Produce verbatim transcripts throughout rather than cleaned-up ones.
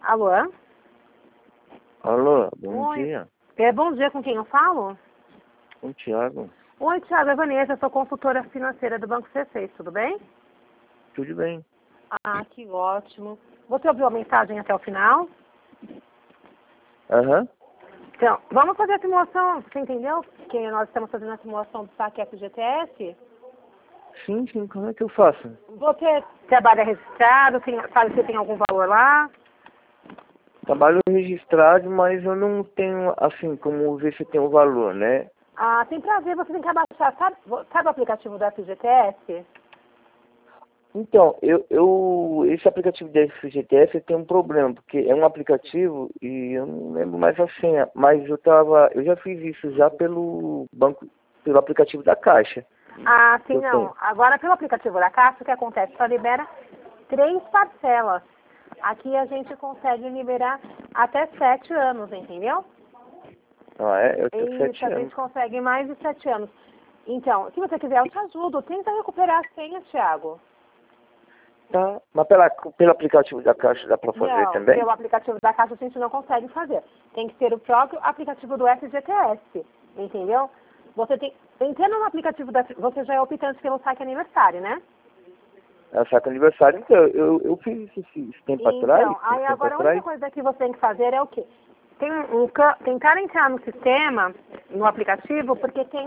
Alô? Alô, bom Oi. dia. É, bom dia, com quem eu falo? Com o Thiago. Oi, Thiago, é Vanessa, eu sou consultora financeira do Banco C seis, tudo bem? Tudo bem? Ah, que ótimo. Você ouviu a mensagem até o final? Aham. Então, vamos fazer a simulação, você entendeu? Que nós estamos fazendo a simulação do saque F G T S? Sim, sim, como é que eu faço? Você trabalha registrado, tem, sabe se tem algum valor lá? Trabalho registrado, mas eu não tenho, assim, como ver se tem o valor, né? Ah, tem prazer, você tem que abaixar, sabe, sabe o aplicativo do F G T S? Então, eu, eu esse aplicativo da F G T S tem um problema, porque é um aplicativo e eu não lembro mais a senha, mas eu tava, eu já fiz isso já pelo banco, pelo aplicativo da Caixa. Ah, sim, Eu não. tenho. Agora, pelo aplicativo da Caixa, o que acontece? Só libera três parcelas. Aqui a gente consegue liberar até sete anos, entendeu? Ah, é? Eu tenho Isso, sete a anos. gente consegue mais de sete anos. Então, se você quiser, eu te ajudo. Tenta recuperar a senha, Thiago. Tá, mas pela, pelo aplicativo da Caixa dá pra fazer Não, também? pelo aplicativo da Caixa a gente não consegue fazer. Tem que ser o próprio aplicativo do F G T S, entendeu? Você tem... Entrando no aplicativo da... Você já é optante pelo saque aniversário, né? É o saco aniversário, então, eu, eu fiz isso esse, esse tempo atrás, Então, esse aí tempo agora a única atrás. coisa que você tem que fazer é o quê? Tem um, ca- tentar entrar no sistema, no aplicativo, porque tem,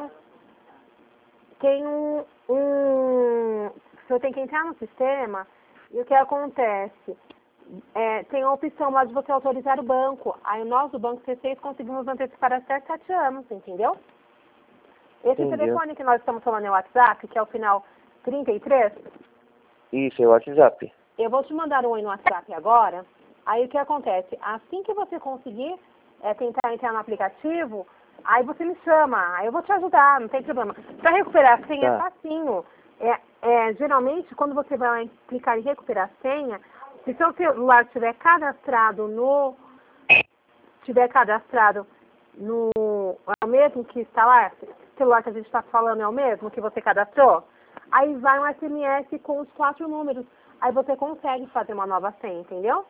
tem um, um... Você tem que entrar no sistema e o que acontece? É, tem a opção lá de você autorizar o banco. Aí nós do Banco C seis conseguimos antecipar até sete anos, entendeu? Esse Entendeu? telefone que nós estamos falando é o WhatsApp, que é o final trinta e três. Isso, é o WhatsApp. Eu vou te mandar um oi no WhatsApp agora. Aí o que acontece? Assim que você conseguir é, tentar entrar no aplicativo, aí você me chama, aí eu vou te ajudar, não tem problema. Para recuperar a senha é Tá. facinho. É, é, geralmente, quando você vai clicar em recuperar a senha, se seu celular estiver cadastrado no. Tiver cadastrado no. É o mesmo que está lá? O celular que a gente está falando é o mesmo que você cadastrou? Aí vai um S M S com os quatro números. Aí você consegue fazer uma nova senha, entendeu?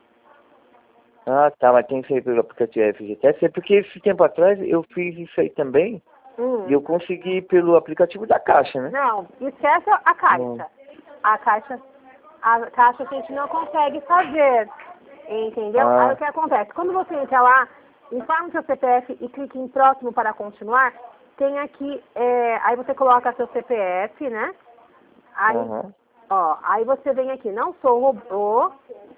Ah, tá, mas tem que ser pelo aplicativo F G T S, é porque esse tempo atrás eu fiz isso aí também, Hum. e eu consegui pelo aplicativo da Caixa, né? Não, esquece a Não. caixa. A caixa, a caixa a gente não consegue fazer, entendeu? Aí o Ah, que acontece? Quando você entra lá, informa o seu C P F e clica em próximo para continuar, tem aqui, é, aí você coloca seu C P F, né? Aí, aham. ó, aí você vem aqui, não sou robô,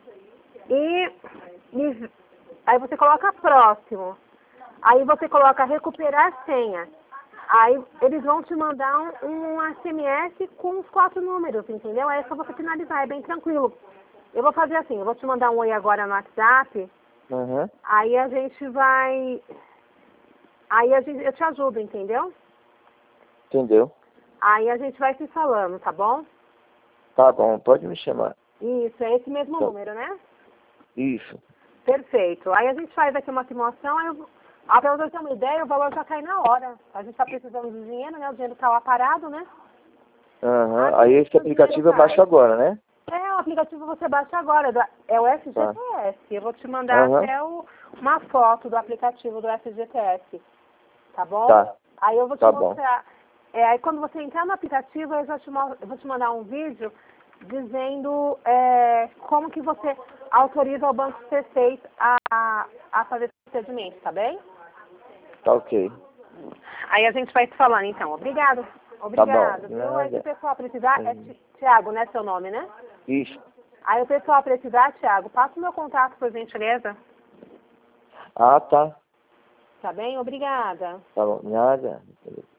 e, e aí você coloca próximo. Aí você coloca recuperar senha. Aí eles vão te mandar um, um S M S com os quatro números, entendeu? Aí é só você finalizar, é bem tranquilo. Eu vou fazer assim, eu vou te mandar um oi agora no WhatsApp, Aham. aí a gente vai... Aí a gente, eu te ajudo, entendeu? Entendeu? Aí a gente vai se falando, tá bom? Tá bom, pode me chamar. Isso, é esse mesmo Tá. número, né? Isso. Perfeito. Aí a gente faz aqui uma simulação, aí eu... Ah, pra você ter uma ideia, o valor já cai na hora. A gente tá precisando de dinheiro, né? O dinheiro tá lá parado, né? Aham. Aí Assim esse que o dinheiro aplicativo eu cai. baixo agora, né? É, o aplicativo você baixa agora, do- é o Tá. F G T S. Eu vou te mandar Aham. até o, uma foto do aplicativo do F G T S, tá bom? Tá. Aí eu vou te Tá bom. mostrar. É, aí quando você entrar no aplicativo, eu, já te, mo- eu vou te mandar um vídeo dizendo é, como que você autoriza o Banco C seis a, a fazer esse procedimento, tá bem? Tá ok. Aí a gente vai se falando, então. Obrigado. Tá bom. Obrigado. Viu? Aí se o Nada. pessoal precisar, é Hum. Ti- Tiago, né? Seu nome, né? Isso. Aí o pessoal precisar, Tiago, passa o meu contato, por gentileza. Ah, tá. Tá bem? Obrigada. Tá bom. Nada.